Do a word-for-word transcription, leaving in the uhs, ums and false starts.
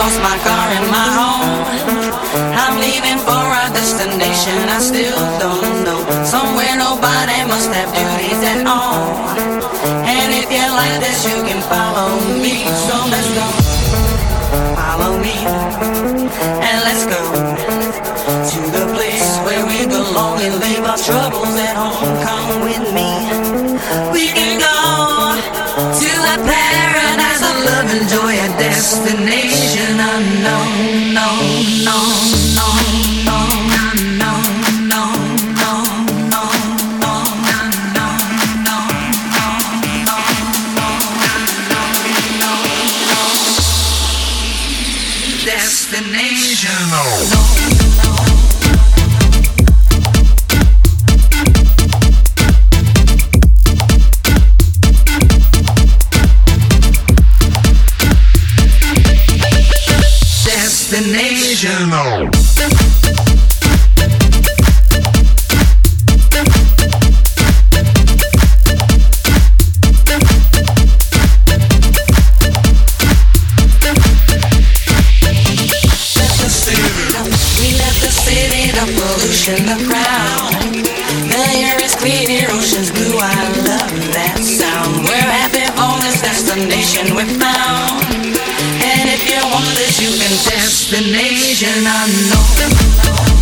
lost my car and my home. I'm leaving for a destination I still don't know. Somewhere nobody must have duties at all. And if you like this, you can follow me. So let's go. Follow me. And let's go to the place where we belong and leave our troubles at home. Come with me. We can go to a paradise of love and joy, a destination unknown. No, no, no, no, no, no, no, no, no, no, no, no, destination. No. Destination. Pollution, the crowd. The air is clear, ocean's blue. I love that sound. We're happy on this destination we found. And if you want this, you can destination unknown.